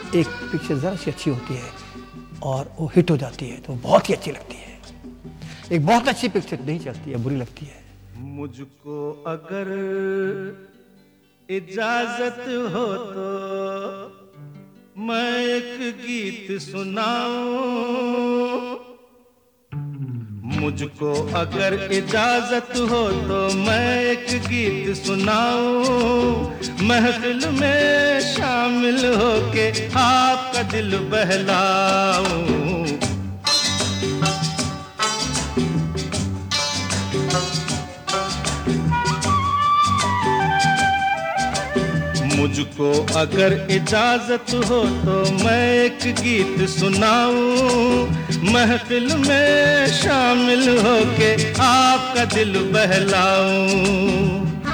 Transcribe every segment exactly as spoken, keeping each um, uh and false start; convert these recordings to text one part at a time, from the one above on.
एक पिक्चर ज़रा सी अच्छी होती है और वो हिट हो जाती है तो बहुत ही अच्छी लगती है। एक बहुत अच्छी पिक्चर नहीं चलती है, बुरी लगती है। मुझको अगर इजाजत हो तो मैं एक गीत सुनाऊं। मुझको अगर इजाजत हो तो मैं एक गीत सुनाऊं। महफिल में शामिल होके आपका दिल बहलाऊं। मुझको अगर इजाजत हो तो मैं एक गीत सुनाऊं। महफिल में शामिल होके आपका दिल बहलाऊं।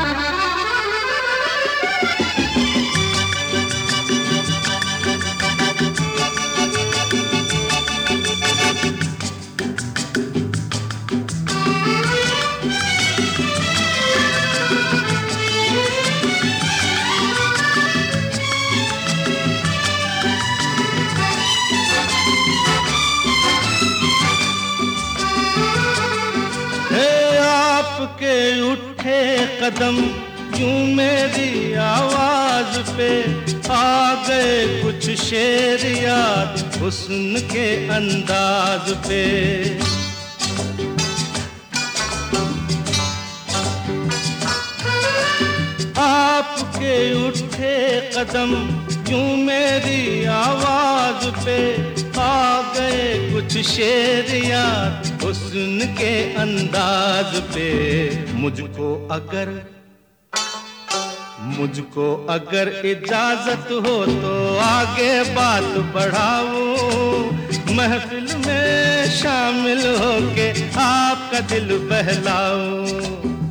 के उठे कदम यूं मेरी आवाज पे आ गए कुछ शेर याद हुस्न के अंदाज पे। आपके उठे कदम यूं मेरी आवाज पे आ गए कुछ शेर याद हुस्न के अंदाज पे। मुझको अगर मुझको अगर इजाजत हो तो आगे बात बढ़ाऊं। महफिल में शामिल होके आपका दिल बहलाऊं।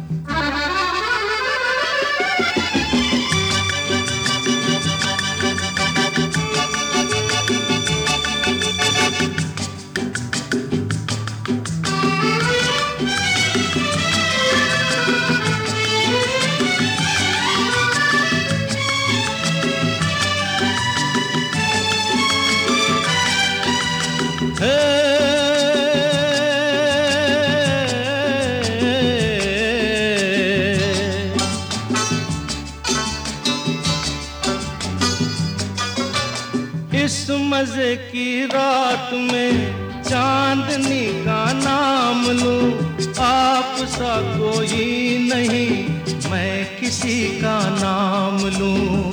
इस मजे की रात में चांदनी का नाम लूं। आप सा कोई नहीं मैं किसी का नाम लूं।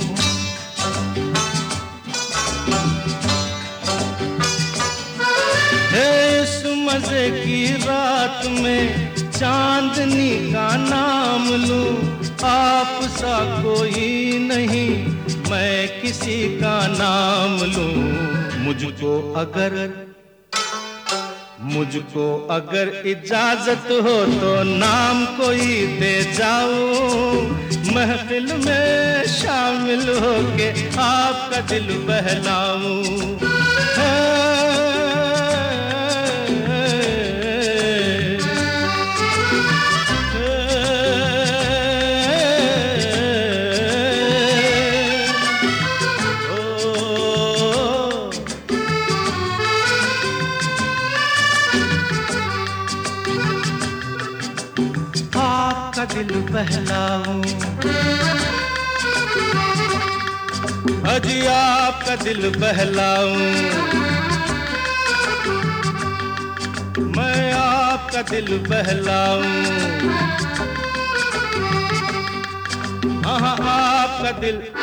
इस मजे की रात में चांदनी का नाम लूं। आप सा कोई नहीं मैं किसी का नाम लूं। मुझको अगर मुझको अगर इजाजत हो तो नाम कोई दे जाऊं। महफिल में शामिल होके आपका दिल बहलाऊं। दिल बहलाऊं अजी आपका दिल बहलाऊं। मैं आपका दिल बहलाऊं। हाँ आपका दिल